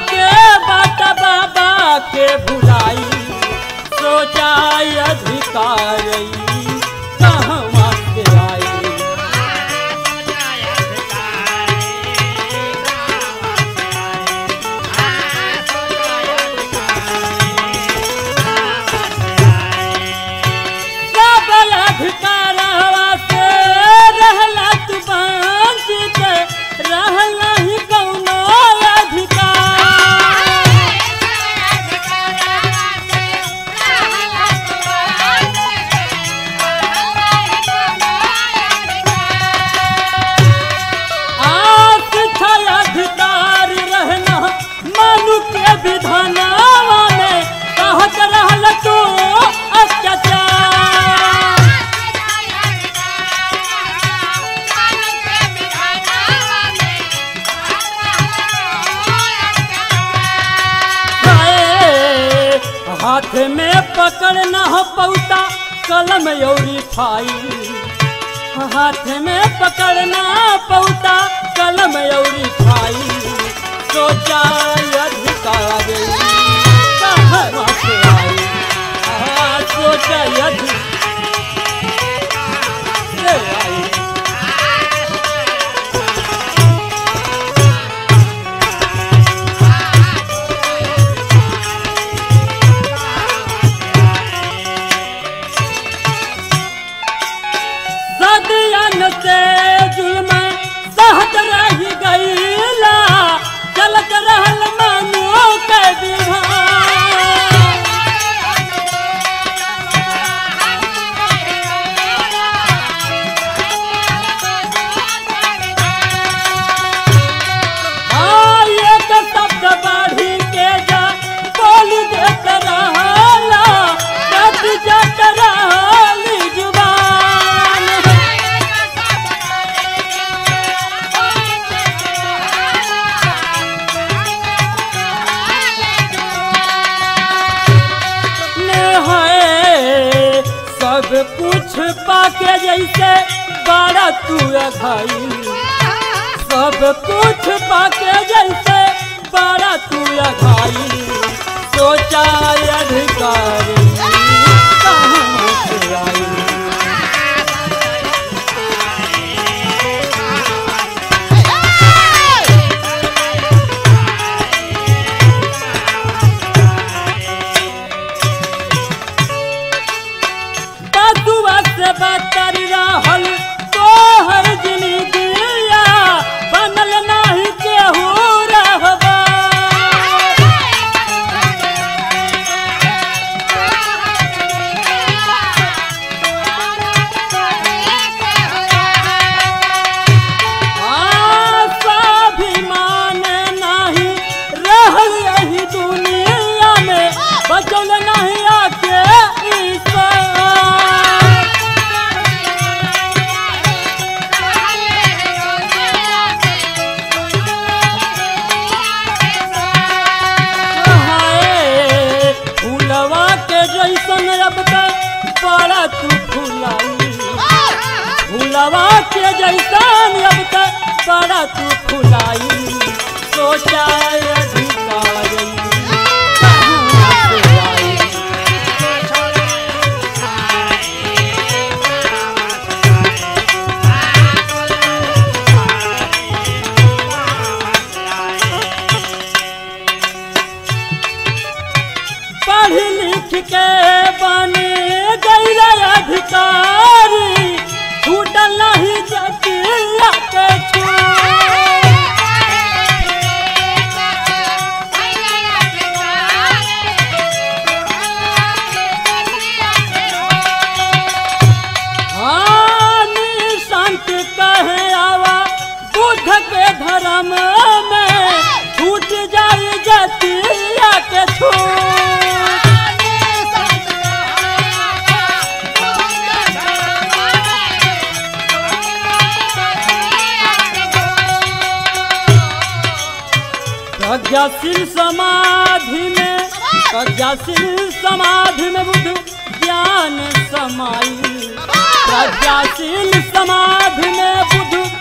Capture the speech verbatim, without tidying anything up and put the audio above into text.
के बाट बाबा के भुलाई सोचा अधिकारी कहवा से आई अधिकारवा से रहला तू वंचित रहला ही कौनो अधिकार आप था अधिकार रहना मनु के विधानवा में कहत रहल तू अत्याचार हाथ में पकड़ना हो पौता कलम यौरी फाइल हाथ में पकड़ना पौता कलम यौरी फाइल सोचा अधिकारी कहवा से आई सोचा अधिकारी से आई से जुल्म सहत रही गईला चलत रहल मनु के विधान एक शब्द बढ़ी के जा बोल देत रहला कट जट रहली जुबान सब कुछ पाके जैसे बड़ा तू अघाई सब कुछ पाके जैसे बड़ा तू अघाई सोचा अधिकारी कहवा से आई से बतर रहल तोहर जिंदगिया बनल नाही केहू रहबा स्वाभिमान नाही रहल यही दुनिया में बचल नहीं आके जैसन अब तक बड़ा तू फुलाई फुलवा के जैसन अब तक बड़ा तू फुलाई सोचा अधिकारी कहवा से आई पढ़ लिख के बने गैला अधिकारी छूटल नहीं जतिया के छू हाँ निशांत कहे आवा बुद्ध के धर्म में छूट जाई जतिया के छू प्रज्ञाशील समाधि में प्रज्ञाशील समाधि में बुद्ध ज्ञान समाई प्रज्ञाशील समाधि में बुद्ध